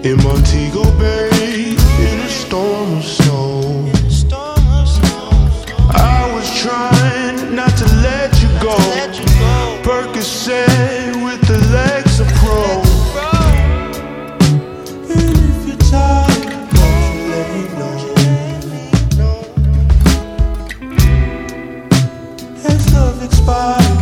in Montego Bay, in a storm of snow. I was trying not to let you go. Percocet with the Lexapro. And if you're tired, won't you let me know? Has love expired?